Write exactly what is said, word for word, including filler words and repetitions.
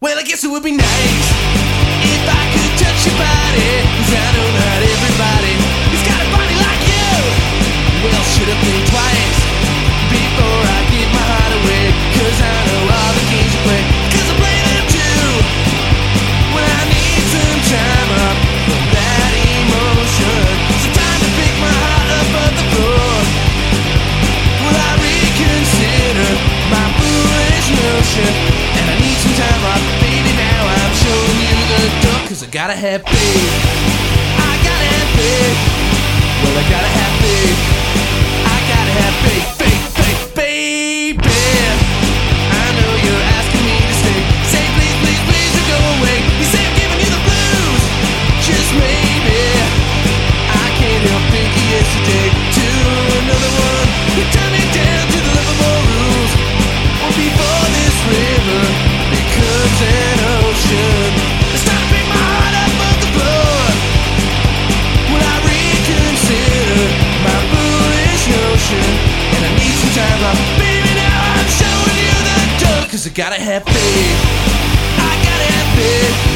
Well, I guess it would be nice if I could touch your body, 'cause I know not everybody has got a body like you. Well, should've think twice before I give my heart away, 'cause I know all the games you play, 'cause I play them too. Well, I need some time up from that emotion, some time to pick my heart up off the floor. Well, I reconsider my foolish notion, and I need some time off, baby. Now I'm showing you the door, 'cause I gotta have faith. I gotta have faith. Well, I gotta have faith. I gotta have faith, faith, faith, baby. I know you're asking me to stay. Say please, please, please don't go away. You say I'm giving you the blues. Just maybe I can't help thinking yesterday to another one who turned me down to the livable rules. Or before this river becomes an ocean, it's time to pick my heart up off the floor. Will I reconsider my foolish notion, and I need some time off, baby. Now I'm showing you the door, 'cause I gotta have faith. I gotta have faith.